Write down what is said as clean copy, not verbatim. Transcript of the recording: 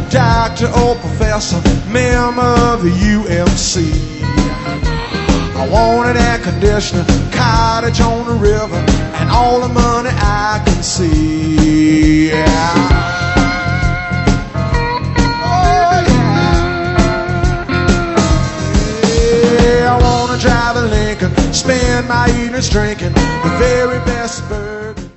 doctor or professor, member of the UMC. I want an air conditioner, cottage on the river, and all the money I can see. Yeah. Oh, yeah. I want to drive a Lincoln, spend my evenings drinking the very best burger.